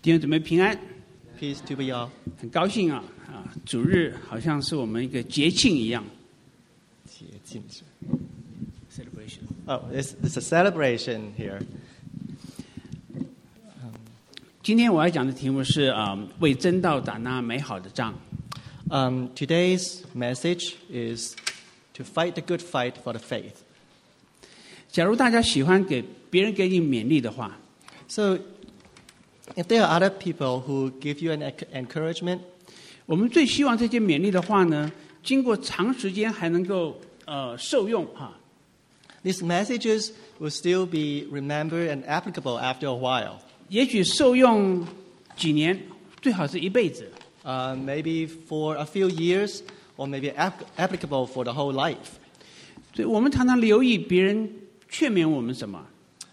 弟兄姊妹平安， Peace to be all. 很高兴主日好像是我们一个节庆一样。celebration. Oh, it's a celebration here. 今天我要讲的题目是为真道打那美好的仗。 Today's message is to fight the good fight for the faith. 假如大家喜欢别人给你勉励的话， So, if there are other people who give you an encouragement, 我们最希望这些勉励的话呢，经过长时间还能够受用哈。 these messages will still be remembered and applicable after a while. 也许受用几年，最好是一辈子。 Maybe for a few years, or maybe applicable for the whole life. 所以我们常常留意别人劝勉我们什么。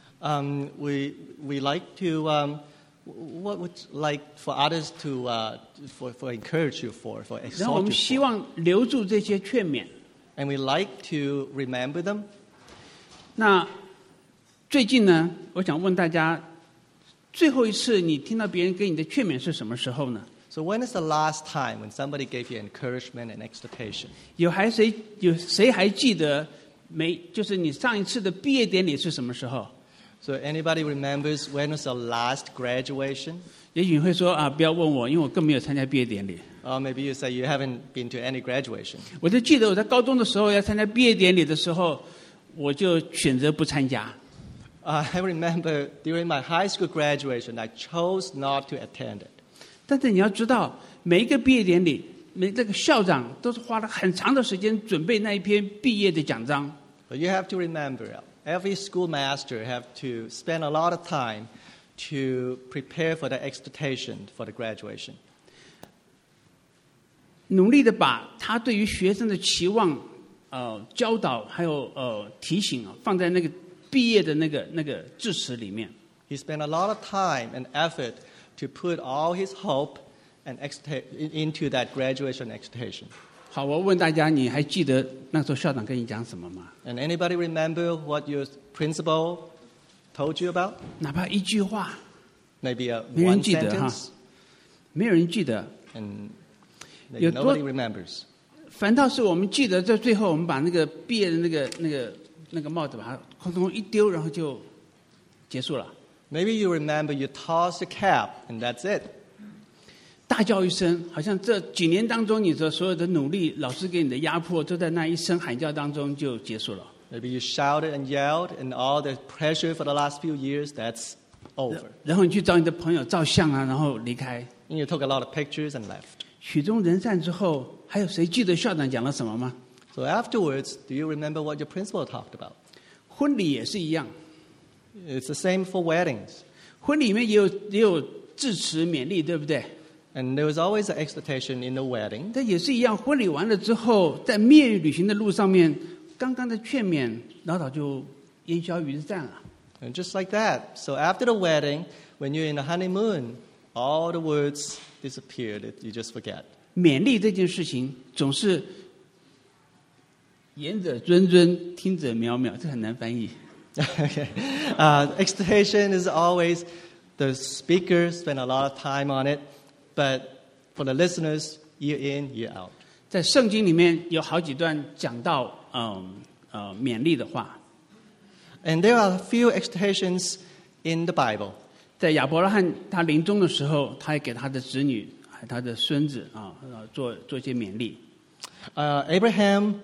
We like to what would like for others to for encourage you for 然后我 exhort 们 you 希 for. 望留住这些劝勉。 And we like to remember them. 那最近呢，我想问大家，最后一次你听到别人给你的劝勉是什么时候呢？ So when is the last time when somebody gave you encouragement and exhortation? 有谁还记得就是你上一次的毕业典礼是什么时候？ So anybody remembers when was your last graduation? 也许你会说不要问我，因为我更没有参加毕业典礼。 Or maybe you say you haven't been to any graduation. 我就记得我在高中的时候要参加毕业典礼的时候，我就选择不参加。 I remember during my high school graduation, I chose not to attend it. 但是你要知道，每一个毕业典礼，这个校长都是花了很长的时间准备那一篇毕业的奖章。 But you have to remember, every schoolmaster have to spend a lot of time to prepare for the exhortation for the graduation. 努力的把他对于学生的期望、教导还有提醒放在那个毕业的那个致辞里面。 He spent a lot of time and effort to put all his hope and into that graduation exhortation. 好，我问大家，你还记得那时候校长跟你讲什么吗？ And anybody remember what your principal told you about? 哪怕一句话， Maybe 没人 one 记得哈， sentence, 没有人记得。 and 有 maybe 多 nobody remembers. 反倒是我们记得，在最后我们把那个毕业的那个帽子把它空中一丢，然后就结束了。 Maybe you remember you toss the cap and that's it. 大叫一声，好像这几年当中你的所有的努力，老师给你的压迫，都在那一声喊叫当中就结束了。 Maybe you shouted and yelled, and all the pressure for the last few years, that's over. 然后你去找你的朋友照相然后离开。 And you took a lot of pictures and left. 曲终人散之后，还有谁记得校长讲了什么吗？ So afterwards, do you remember what your principal talked about? 婚礼也是一样， It's the same for weddings. 婚礼里面也有致辞勉励，对不对？ And there was always an exhortation in the wedding. 但也是一样，婚礼完了之后，在蜜月旅行的路上面，刚刚的劝勉老早就烟消云散了。 And just like that. So after the wedding, when you're in the honeymoon, all the words disappeared. You just forget. 勉励这件事情总是言者谆谆，听者渺渺，这很难翻译。 Okay. Exhortation is always the speaker spend a lot of time on it, but for the listeners, year in, year out. 在圣经里面有好几段讲到勉励的话。 And there are a few exhortations in the Bible. 在亚伯拉罕他临终的时候，他也给他的子女、他的孙子做一些勉励。 Abraham,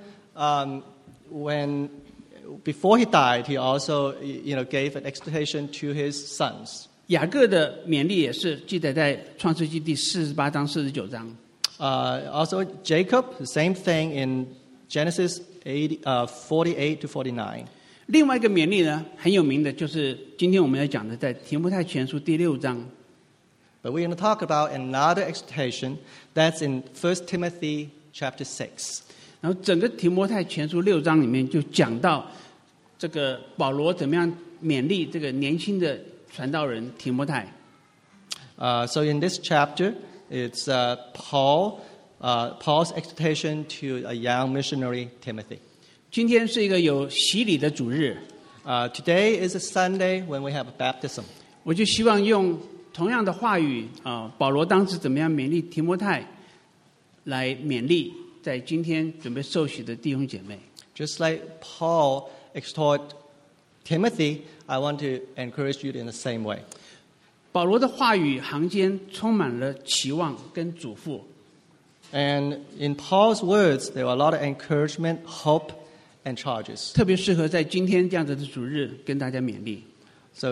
before he died, he also gave an exhortation to his sons. 雅各的勉励也是记载在创世纪第48章、49章。 Also, Jacob, the same thing in Genesis 48 to 49. 另外一个勉励呢，很有名的就是今天我们要讲的，在提摩太前书第6章。 But we're going to talk about another exhortation that's in 1 Timothy chapter 6. 然后整个提摩太前书6章里面就讲到这个保罗怎么样勉励这个年轻的传道人提摩太。 So in this chapter, it's Paul's exhortation to a young missionary, Timothy. 今天是一个有洗礼的主日， Today is a Sunday when we have baptism. 我就希望用同样的话语保罗当时怎么样勉励提摩太，来勉励在今天准备受洗的弟兄姐妹。 Just like Paul exhorted Timothy, I want to encourage you in the same way. 保罗的话语行间充满了期望跟嘱咐。 And in Paul's words, there were a lot of encouragement, hope, and charges. 特别适合在今天这样子的主日跟大家勉励。 So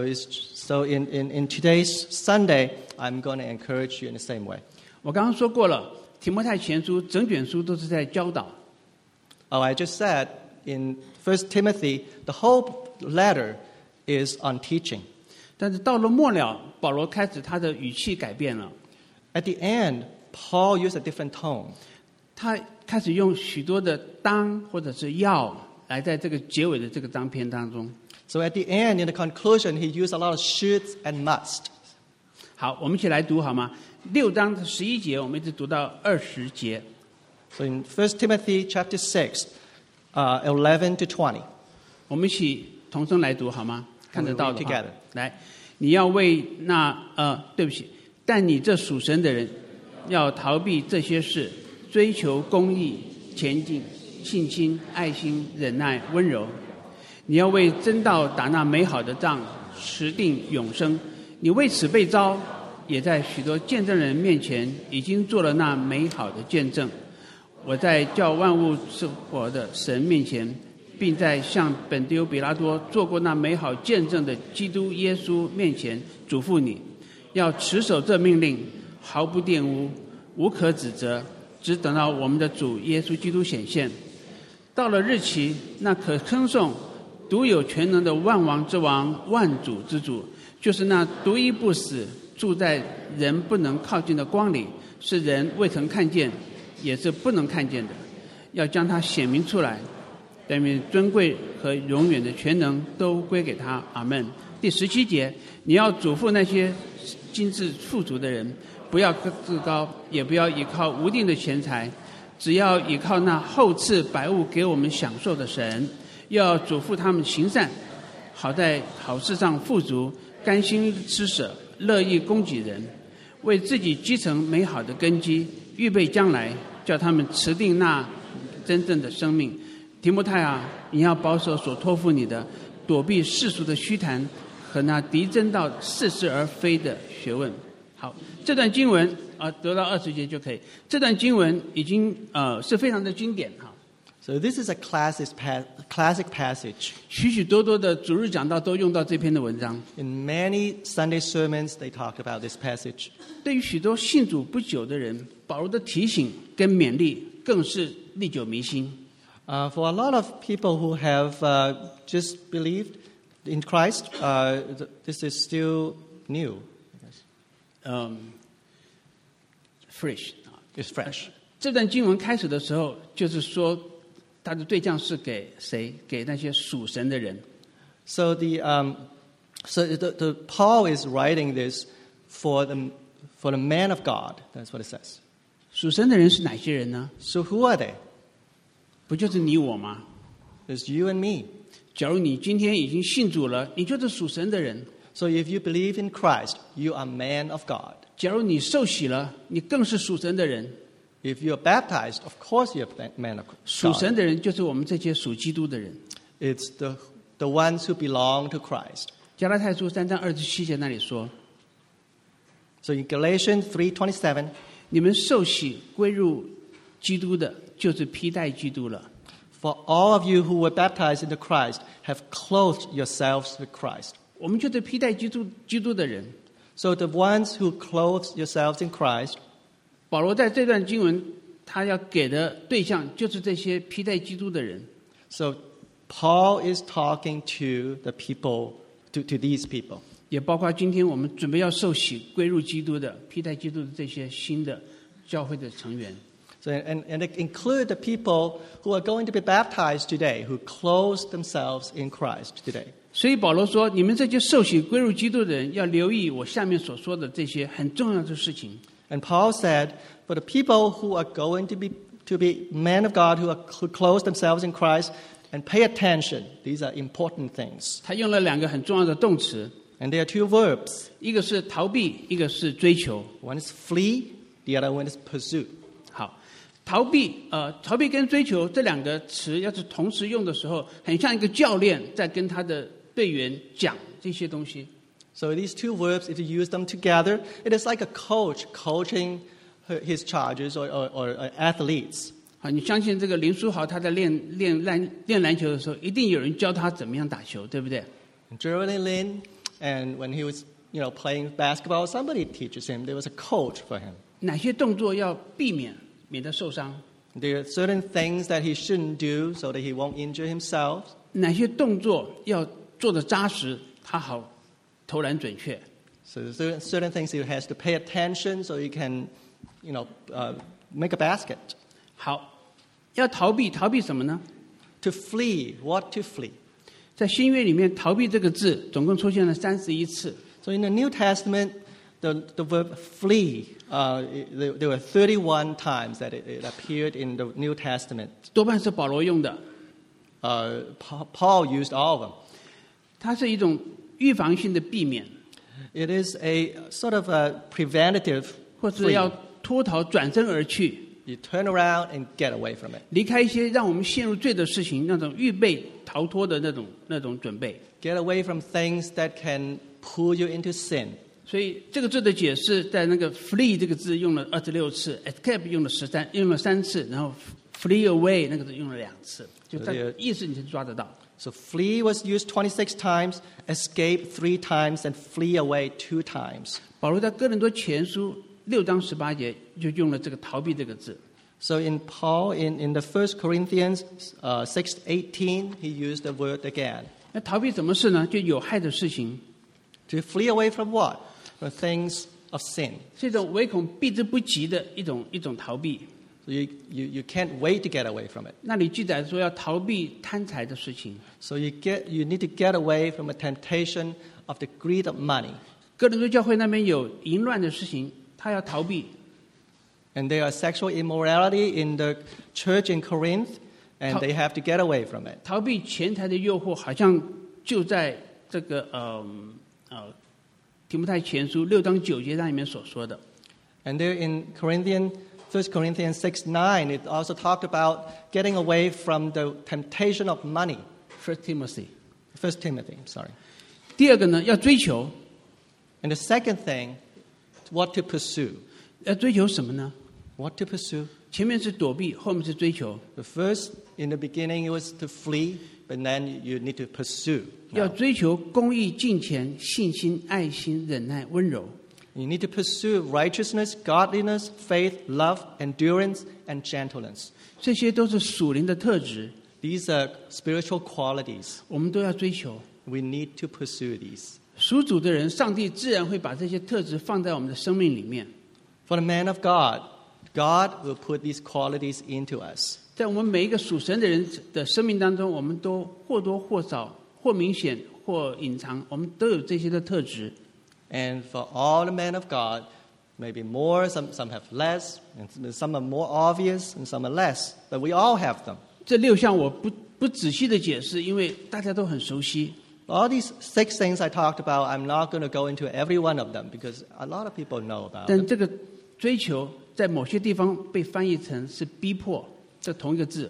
in today's Sunday, I'm going to encourage you in the same way. 我刚刚说过了，提摩太前书整卷书都是在教导。 Oh, I just said in 1 Timothy, the whole letter is on teaching. 但是到了末了，保罗开始他的语气改变了。 At the end, Paul used a different tone. 他开始用许多的当或者是要来在这个结尾的这个章篇当中。 So at the end, in the conclusion, he used a lot of shoulds and must. 好，我们一起来读好吗？6章的11节，我们一直读到20节。 So in 1 Timothy chapter 6, 11 to 20. 我们一起同声来读好吗？看得到的话 Together. 来，你要为对不起，但你这属神的人要逃避这些事，追求公义、前进、信心、爱心、忍耐、温柔。你要为真道打那美好的仗，持定永生。你为此被召，也在许多见证人面前已经做了那美好的见证。我在叫万物生活的神面前，并在向本丢比拉多做过那美好见证的基督耶稣面前嘱咐你，要持守这命令，毫不玷污，无可指责，只等到我们的主耶稣基督显现。到了日期，那可称颂独有全能的万王之王、万主之主，就是那独一不死，住在人不能靠近的光里，是人未曾看见，也是不能看见的，要将它显明出来。但愿尊贵和永远的全能都归给他。阿们。第17节，你要嘱咐那些经济富足的人，不要自高，也不要依靠无定的钱财，只要依靠那厚赐百物给我们享受的神。要嘱咐他们行善，好在好事上富足，甘心施舍，乐意供给人，为自己积成美好的根基，预备将来，叫他们持定那真正的生命。提摩太啊，你要保守所托付你的，躲避世俗的虚谈和那敌真道似是而非的学问。好，这段经文读到20节就可以。这段经文已经是非常的经典哈。 So this is a classic passage. 许多的主日讲道都用到这篇的文章。 In many Sunday sermons, they talk about this passage. 对于许多信主不久的人，保罗的提醒跟勉励更是历久弥新。 For a lot of people who have just believed in Christ, this is still new. Fresh. It's fresh. 这段经文开始的时候，就是说他的对象是给谁？给那些属神的人。 So the Paul is writing this for the man of God. That's what it says. 属神的人是哪些人呢？ So who are they? 不就是你我吗？ It's you and me. 假如你今天已经信主了，你就是属神的人。 So if you believe in Christ, you are man of God. 假如你受洗了，你更是属神的人。 If you're baptized, of course you're man of 属 God. 神的人就是我们这些属基督的人。 It's the ones who belong to Christ. 加拉太书3章27节那里说， So in Galatians 3:27, 你们受洗归入基督的，就是披戴基督了。 for all of you who were baptized into Christ have clothed yourselves with Christ. 我们就是披戴基督的人。 So the ones who clothe yourselves in Christ, 保罗在这段经文，他要给的对象就是这些披戴基督的人。 so Paul is talking to the people, to these people. 也包括今天我们准备要受洗归入基督的、披戴基督的这些新的教会的成员。 So, and it include the people who are going to be baptized today, who clothe themselves in Christ today. 所以保罗说，你们这些受洗归入基督的人，要留意我下面所说的这些很重要的事情。 And Paul said, for the people who are going to be men of God, who clothe themselves in Christ, and pay attention, these are important things. 他用了2个很重要的动词， And there are two verbs. 一个是逃避，一个是追求。 One is flee, the other one is pursue. 好，逃避跟追求这两个词要是同时用的时候，很像一个教练在跟他的队员讲这些东西。 So these two verbs, if you use them together, it is like a coach coaching his charges or athletes. 好，你相信这个林书豪他在练篮球的时候，一定有人教他怎么样打球，对不对？ And Jeremy Lin, and when he was playing basketball, somebody teaches him. There was a coach for him. 哪些动作要避免，免得受伤？ There are certain things that he shouldn't do so that he won't injure himself. 哪些动作要做得扎实，他好投篮准确？ So there's certain things he has to pay attention so he can, make a basket. 好，要逃避什么呢？ To flee, what to flee? 在新约里面，逃避这个字总共出现了31次。 So in the New Testament, the verb flee, there were 31 times that it appeared in the New Testament. 多半是保罗用的， Paul used all of them. 它是一种预防性的避免， It is a sort of a preventative 或是 flee. 要脱逃、转身而去， You turn around and get away from it. 离开一些让我们陷入罪的事情，那种预备逃脱的那种准备。 Get away from things that can pull you into sin. 所以这个字的解释，在那个 flee 这个字用了26次 ，escape 用了3次，然后 flee away 那个字用了2次，就它意思你就抓得到。 So flee was used 26 times, escape 3 times, and flee away 2 times. 保罗在哥林多前书6章18节就用了这个逃避这个字。 So in Paul, in the 1 Corinthians 6:18, he used the word again. 那逃避什么事呢？就有害的事情， To flee away from what? From things of sin. 是一种唯恐避之不及的一种逃避。 So you can't wait to get away from it. 那里记载说要逃避贪财的事情。 So you need to get away from a temptation of the greed of money. 哥林多教会那边有淫乱的事情，他要逃避。 And there are sexual immorality in the church in Corinth, and they have to get away from it. 逃避钱财的诱惑，好像就在这个提摩太前书6章9节那里面所说的。 And there in 1 Corinthians 6:9, it also talked about getting away from the temptation of money. 1 Timothy。 1 Timothy, sorry. 第二个呢，要追求， And the second thing, what to pursue. 要追求什么呢？ What to pursue? 前面是躲避，后面是追求。 The first, in the beginning, it was to flee, but then you need to pursue. 要 Now, 追求公义、敬虔、信心、爱心、忍耐、温柔。 you need to pursue righteousness, godliness, faith, love, endurance, and gentleness. 这些都是属灵的特质， These are spiritual qualities. 我们都要追求。 We need to pursue these. 属主的人，上帝自然会把这些特质放在我们的生命里面。 For the man of God, God will put these qualities into us. 在我们每一个属神的人的生命当中，我们都或多或少、或明显、或隐藏，我们都有这些的特质。 And for all the men of God, maybe more, some have less, and some are more obvious, and some are less. But we all have them. 这6项我不仔细的解释，因为大家都很熟悉。 All these 6 things I talked about, I'm not going to go into every one of them because a lot of people know about 但 them. 这个追求在某些地方被翻译成是逼迫，这同一个字。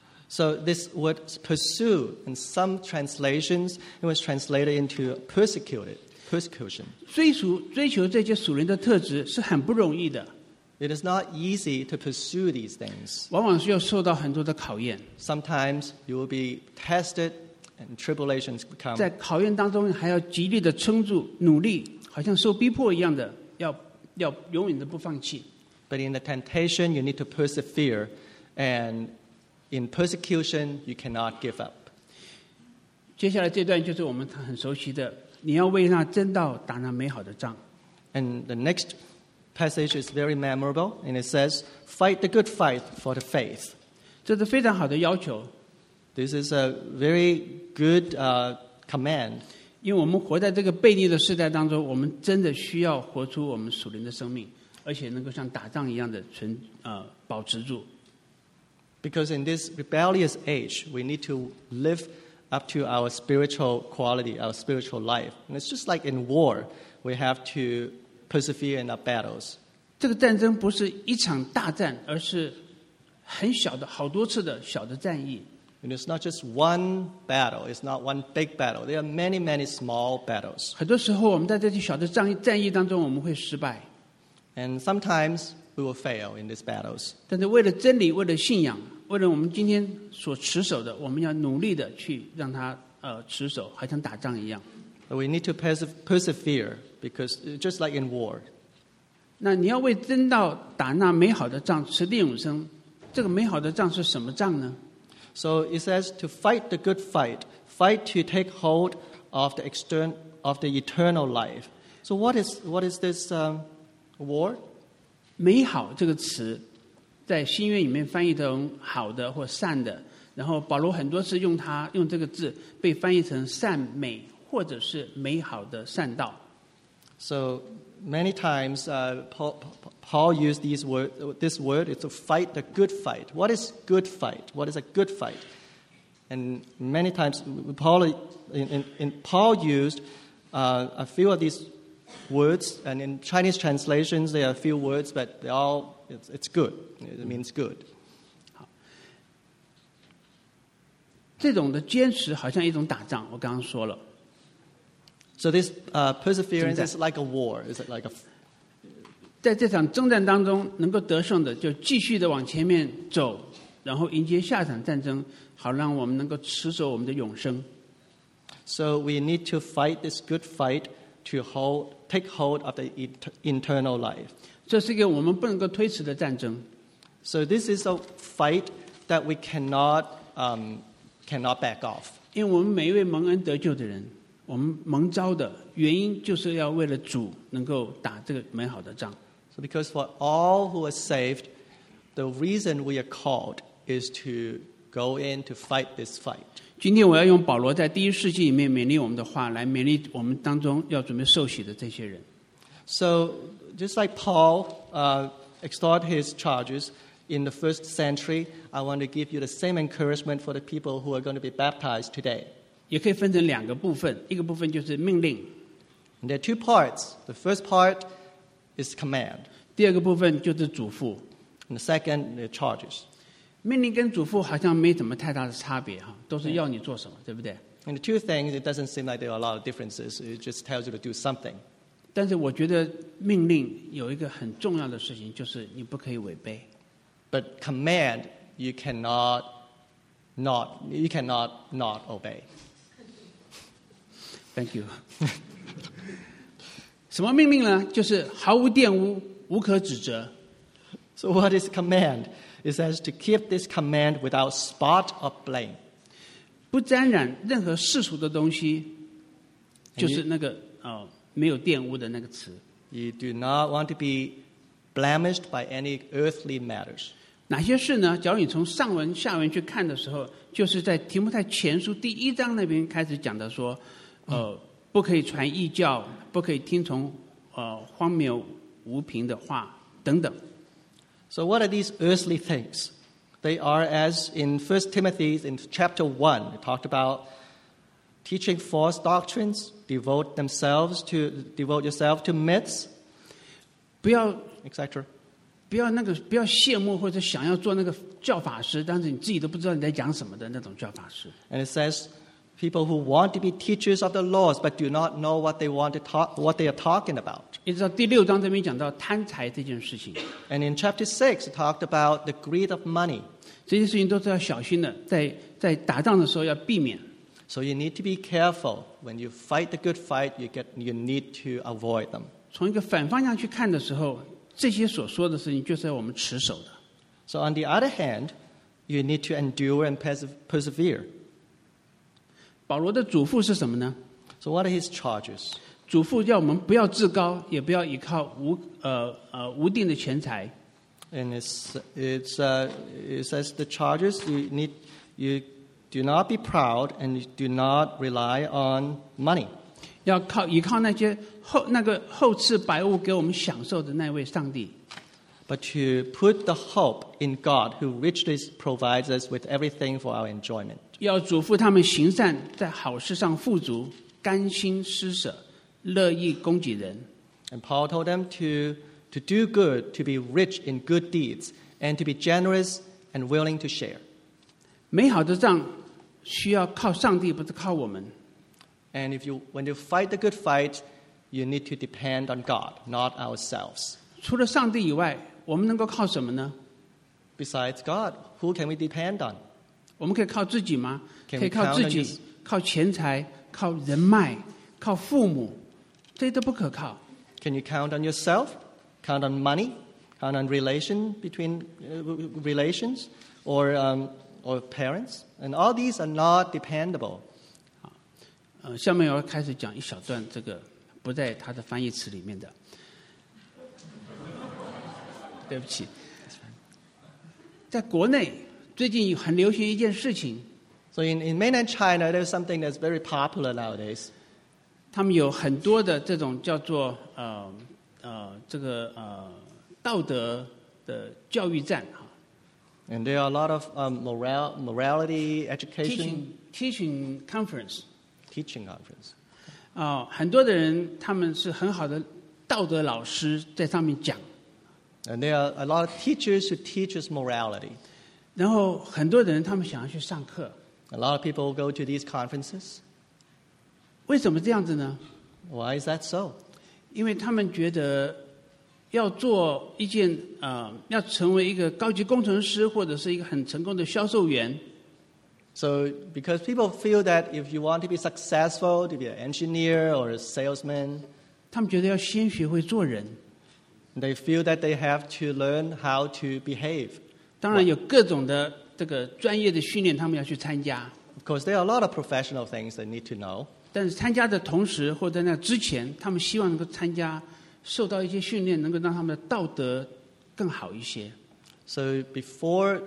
So this word pursue, in some translations, it was translated into persecution. 追求这些属灵的特质是很不容易的， It is not easy to pursue these things. 往往需要受到很多的考验。 Sometimes you will be tested and tribulations come. 在考验当中，还要极力的撑住、努力，好像受逼迫一样的，要永远的不放弃。 But in the temptation, you need to persevere. And in persecution, you cannot give up. 接下来这段就是我们很熟悉的，你要为那真道打那美好的仗。 And the next passage is very memorable, and it says, "Fight the good fight for the faith." 这是非常好的要求， This is a very good command. 因为我们活在这个悖逆的时代当中，我们真的需要活出我们属灵的生命，而且能够像打仗一样的保持住。 Because in this rebellious age, we need to live up to our spiritual quality, our spiritual life. And it's just like in war, we have to persevere in our battles. 这个战争不是一场大战，而是很小的、好多次的小的战役。 And it's not just one battle. It's not one big battle. There are many, many small battles. 很多时候，我们在这些小的战役当中，我们会失败。 And sometimes we will fail in these battles. 但是为了真理，为了信仰，为了我们今天所持守的，我们要努力的去让它持守，好像打仗一样。 But we need to persevere because just like in war. 那你要为真道打那美好的仗，持定永生。这个美好的仗是什么仗呢？ So it says to fight the good fight, fight to take hold of the eternal life. So what is this war? 美好这个词，在新约里面翻译成好的或善的，然后保罗很多次用这个字被翻译成善美或者是美好的善道。 So many times Paul used this word is to fight the good fight. What is good fight? What is a good fight? And many times Paul used a few of these words, and in Chinese translations there are a few words, but it's good. It means good. 这种的坚持好像一种打仗，我刚刚说了。 So this perseverance is like a war. Is it like a 在这场征战当中，能够得胜的，就继续的往前面走，然后迎接下场战争，好让我们能够持守我们的永生。 So we need to fight this good fight to take hold of the eternal life. 这是一个我们不能够推迟的战争。 So this is a fight that we cannot back off. 因为我们每一位蒙恩得救的人，我们蒙召的原因就是要为了主能够打这个美好的仗。 So because for all who are saved, the reason we are called is to go in to fight this fight. 今天我要用保罗在第一世纪里面勉励我们的话，来勉励我们当中要准备受洗的这些人。 So just like Paul exhorted his charges in the first century, I want to give you the same encouragement for the people who are going to be baptized today. 也可以分成两个部分，一个部分就是命令， And there are two parts. The first part is command, 第二个部分就是嘱咐。 and the second, the charges. 命令跟嘱咐好像没什么太大的差别哈，都是要你做什么，对不对？ And the two things, it doesn't seem like there are a lot of differences. It just tells you to do something. 但是我觉得命令有一个很重要的事情，就是你不可以违背。 But command, you cannot not obey. Thank you 。什么命令呢？就是毫无玷污，无可指责。 So what is command? It says to keep this command without spot or blame. 不沾染任何世俗的东西，就是那个没有玷污的那个词。 You do not want to be blemished by any earthly matters. 哪些事呢？假如你从上文下文去看的时候，就是在提摩太前书第1章那边开始讲的说，不可以传异教，不可以听从荒谬无凭的话等等。 So what are these earthly things? They are as in 1 Timothy in chapter 1, it talked about teaching false doctrines, devote yourself to myths, 不要 etc. 不要羡慕或者想要做那个教法师，但是你自己都不知道你在讲什么的那种教法师。 And it says people who want to be teachers of the laws but do not know what they are talking about. 一直到第6章这边讲到贪财这件事情， And in chapter 6, it talked about the greed of money. 这些事情都是要小心的，在打仗的时候要避免。 So you need to be careful. When you fight the good fight, you need to avoid them. 从一个反方向去看的时候，这些所说的事情就是要我们持守的。 So on the other hand, you need to endure and persevere. 保罗的嘱咐是什么呢？ So what are his charges? 嘱咐要我们不要自高，也不要依靠无定的钱财。 And it says the charges, you do not be proud and you do not rely on money. 要依靠那些后赐百物给我们享受的那位上帝。 but to put the hope in God, who richly provides us with everything for our enjoyment. 要嘱咐他们行善，在好事上富足，甘心施舍，乐意供给人。 And Paul told them to do good, to be rich in good deeds, and to be generous and willing to share. 美好的仗需要靠上帝，不是靠我们。 And when you fight the good fight, you need to depend on God, not ourselves. 除了上帝以外，我们能够靠什么呢？ Besides God, who can we depend on? 我们可以靠自己吗？ Can 可以 we 靠 count 自 on 己 this?， 靠钱财，靠人脉，靠父母，这些都不可靠。 Can you count on yourself? Count on money? Count on relations, or parents? And all these are not dependable. 下面我要开始讲一小段这个不在他的翻译词里面的。对不起，在国内最近很流行一件事情， So in mainland China, there's something that's very popular nowadays. 他们有很多的这种叫做道德的教育战哈 And there are a lot of morality, education, teaching conference teaching conference. 很多的人他们是很好的道德老师在上面讲， And there are a lot of teachers who teach us morality. 然后很多的人他们想要去上课， A lot of people go to these conferences. 为什么这样子呢？ Why is that so? 因为他们觉得要做一件要成为一个高级工程师或者是一个很成功的销售员， So because people feel that if you want to be successful, to be an engineer or a salesman, 他们觉得要先学会做人。 they feel that they have to learn how to behave. 当然有各种的这个专业的训练，他们要去参加。 Of course, there are a lot of professional things they need to know. 但是参加的同时或在那之前，他们希望能够参加，受到一些训练，能够让他们的道德更好一些。 So before,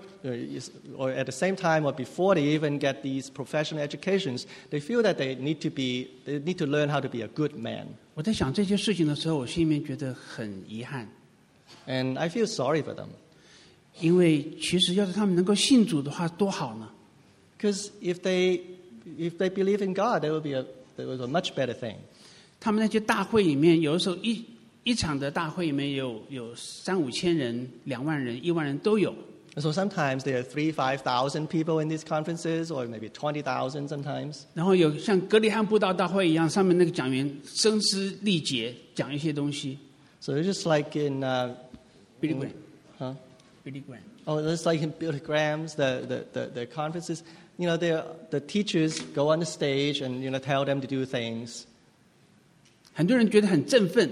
or at the same time, or before they even get these professional educations, they feel that they need to learn how to be a good man. 我在想这些事情的时候，我心里面觉得很遗憾， And I feel sorry for them. 因为其实要是他们能够信主的话，多好呢！ Because if they believe in God, that would be a much better thing. 他们那些大会里面，有的时候一场的大会里面有3-5千人、2万人、1万人都有。 And so sometimes there are 3,000-5,000 people in these conferences, or maybe 20,000 sometimes. 然后有像格里汉布道大会一样，上面那个讲员声嘶力竭讲一些东西。 So it's just like in Billy Graham， huh? Billy Graham， Oh, it's like in Billy Graham's the conferences. You know, the teachers go on the stage and tell them to do things. 很多人觉得很振奋，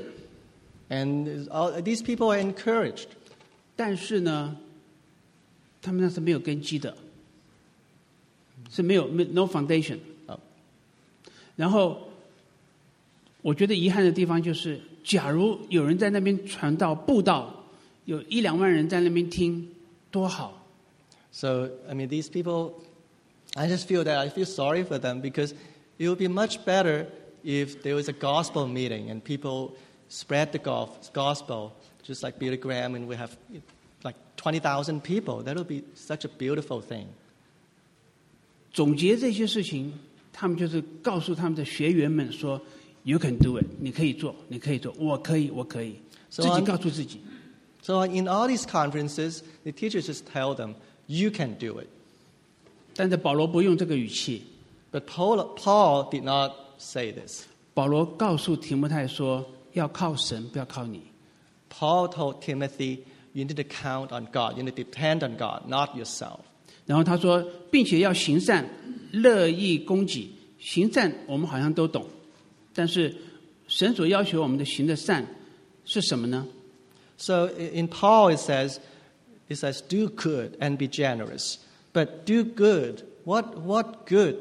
And these people are encouraged. 但是呢，他们那是没有根基的，是没有 no foundation。 Oh. 然后，我觉得遗憾的地方就是，假如有人在那边传道布道，有1-2万人在那边听，多好。 So, I mean, these people, I just feel sorry for them, because it would be much better if there was a gospel meeting and people spread the gospel, just like Billy Graham, and we have like 20,000 people. That would be such a beautiful thing. 总结这些事情，他们就是告诉他们的学员们说 ：“You can do it， 你可以做，你可以做，我可以，我可以。” So 自己告诉自己。 So in all these conferences, the teachers just tell them, you can do it. 但是保罗不用这个语气， But Paul did not say this. 保罗告诉提摩太说：“要靠神，不要靠你。” Paul told Timothy, you need to count on God. You need to depend on God, not yourself. 然后他说，并且要行善，乐意供给。行善我们好像都懂，但是神所要求我们的行的善是什么呢？ So in Paul it says, do good and be generous. But do good. What good?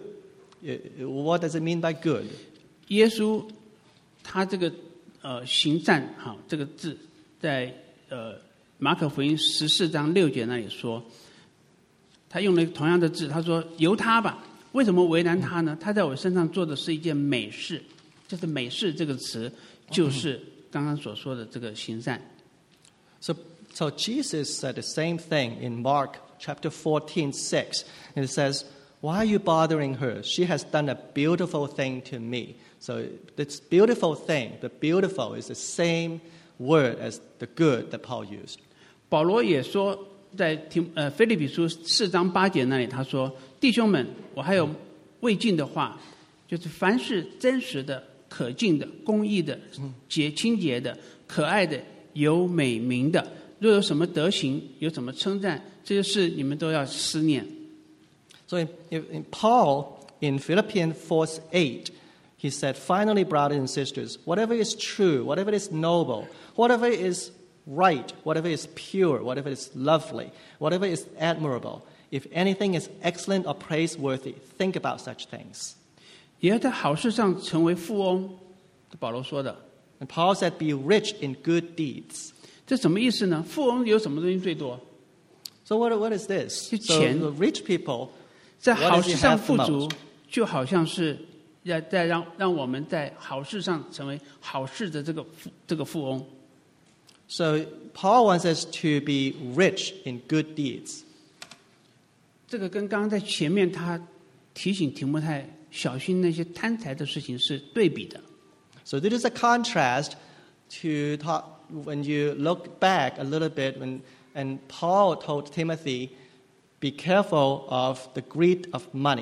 What does it mean by good? 耶稣他这个行善这个字在马可福音14章6节那里说，他用了同样的字，他说由他吧。为什么为难他呢？他在我身上做的是一件美事，就是美事这个词就是刚刚所说的这个行善。 So So Jesus said the same thing in Mark chapter 14:6. And it says, "Why are you bothering her? She has done a beautiful thing to me." So this beautiful thing, the beautiful is the same word as the good that Paul used. 保罗也说，在腓立比书4章8节那里，他说：“弟兄们，我还有未尽的话，就是凡是真实的、可敬的、公义的、清洁的、可爱的、有美名的，若有什么德行，有什么称赞，这些事你们都要思念。” So in Paul, in Philippians 4:8, he said, "Finally, brothers and sisters, whatever is true, whatever is noble, whatever is right, whatever is pure, whatever is lovely, whatever is admirable, if anything is excellent or praiseworthy, think about such things." 也要在好事上成为富翁，保罗说的。 And Paul said, "Be rich in good deeds." 这什么意思呢？富翁有什么东西最多？ So what is this? 是 So 钱。 the rich people, 在 what 好 does he 事上 have 富 the 足 most?， 就好像是在让我们在好事上成为好事的这个富翁。 So Paul wants us to be rich in good deeds. 这个跟刚刚在前面他提醒提摩太小心那些贪财的事情是对比的。 So this is a contrast to talk, when you look back a little bit and Paul told Timothy, be careful of the greed of money.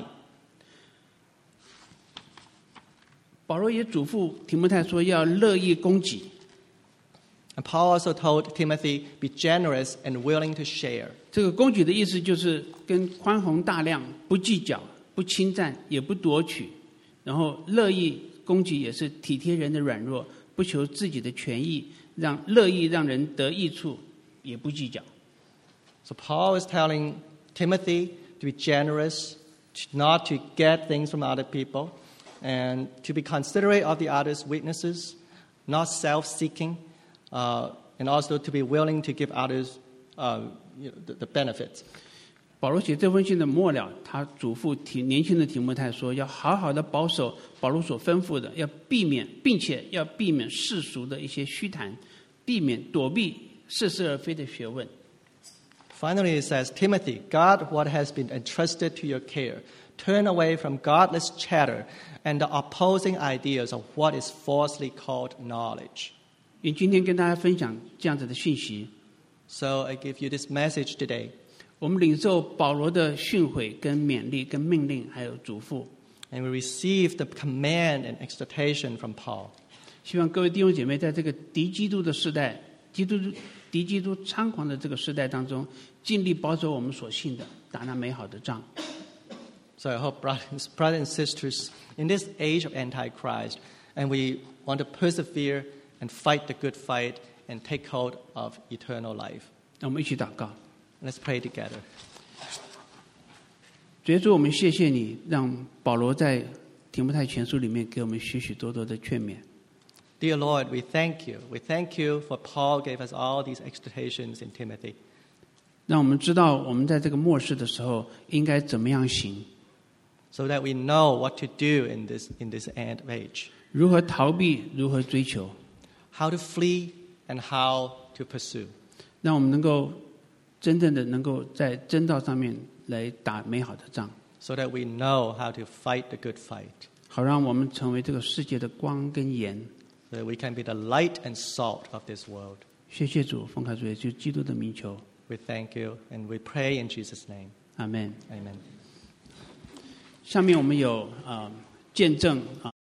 保罗也嘱咐提摩太说要乐意供给。 And Paul also told Timothy, be generous and willing to share. 这个供给的意思就是跟宽宏大量、不计较、不侵占、也不夺取，然后乐意供给也是体贴人的软弱，不求自己的权益，乐意让人得益处，也不计较。 So Paul is telling Timothy to be generous, not to get things from other people, and to be considerate of the other's weaknesses, not self-seeking, and also to be willing to give others the benefits. 保罗写这封信的末了，他嘱咐年轻的提摩太说，要好好的保守保罗所吩咐的，要避免，并且要避免世俗的一些虚谈，躲避似是而非的学问。 Finally, it says, Timothy, guard what has been entrusted to your care. Turn away from godless chatter and the opposing ideas of what is falsely called knowledge. 愿今天跟大家分享这样子的讯息。 So I give you this message today. 我们领受保罗的训诲、跟勉励、跟命令，还有嘱咐。 And we receive the command and exhortation from Paul. 希望各位弟兄姐妹在这个敌基督的时代，敌基督猖狂的这个时代当中，尽力保守我们所信的，打那美好的仗。 So I hope, brothers and sisters, in this age of Antichrist, and we want to persevere and fight the good fight and take hold of eternal life. 让我们一起祷告。 Let's pray together. 主耶稣，我们谢谢你，让保罗在提摩太前书里面给我们许许多多的劝勉。 Dear Lord, we thank you. We thank you for Paul gave us all these exhortations in Timothy. 让我们知道我们在这个末世的时候应该怎么样行， So that we know what to do in this end age. 如何逃避，如何追求， How to flee and how to pursue. 让我们能够真正的能够在真道上面来打美好的仗， So that we know how to fight the good fight. 好让我们成为这个世界的光跟盐。 So that we can be the light and salt of this world. 谢谢主，奉靠主耶稣基督的名求， We thank you and we pray in Jesus' name. 阿门。 Amen. 下面我们有见证